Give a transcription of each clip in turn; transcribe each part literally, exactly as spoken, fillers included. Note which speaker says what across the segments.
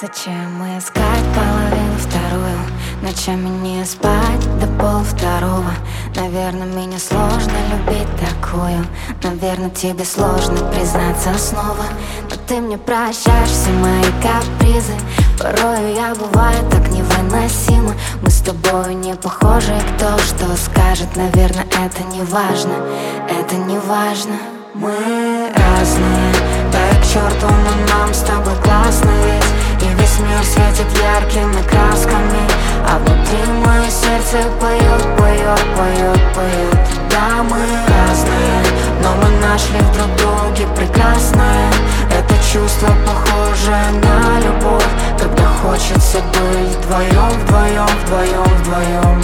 Speaker 1: Зачем искать половину вторую? Ночами не спать до полвторого. Наверное, меня сложно любить такую. Наверное, тебе сложно признаться снова. Но ты мне прощаешь все мои капризы. Порою я бываю так невыносима. Мы с тобой не похожи, кто что скажет. Наверное, это не важно, это не важно. Мы разные, да и к черту, но нам с тобой классно ведь. И весь мир светит яркими красками, а внутри мое сердце поет, поет, поет, поет. Да, мы разные, но мы нашли в друг друге прекрасное. Это чувство похожее на любовь, когда хочется быть вдвоем, вдвоем, вдвоем, вдвоем.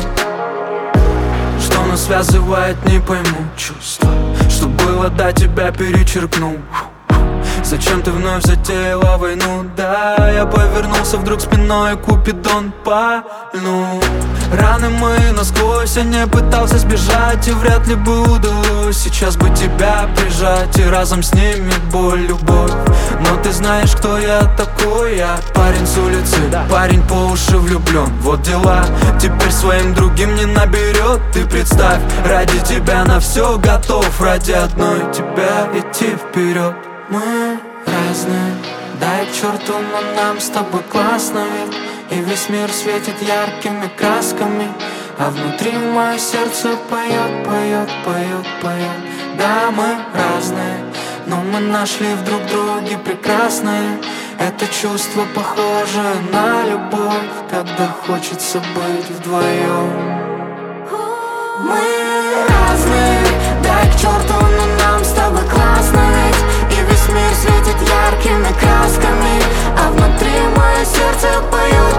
Speaker 2: Что нас связывает, не пойму. Чувство, что было до тебя, перечеркнул. Зачем ты вновь затеяла войну? Да, я повернулся вдруг спиной, Купидон пальнул. Раны мои насквозь, я не пытался сбежать, и вряд ли бы удалось сейчас бы тебя прижать и разом снимет боль, любовь. Но ты знаешь, кто я такой? Я парень с улицы, парень по уши влюблен. Вот дела, теперь своим другим не наберет. Ты представь, ради тебя на все готов, ради одной тебя идти вперед.
Speaker 3: Мы разные, дай к черту, но нам с тобой классно ведь. И весь мир светит яркими красками, а внутри мое сердце поет, поет, поет, поет. Да, мы разные, но мы нашли в друг друге прекрасное. Это чувство похоже на любовь, когда хочется быть вдвоем. Мы разные, дай к черту, но нам с тобой классно ведь. И весь мир светит яркими красками, а внутри мое сердце поет.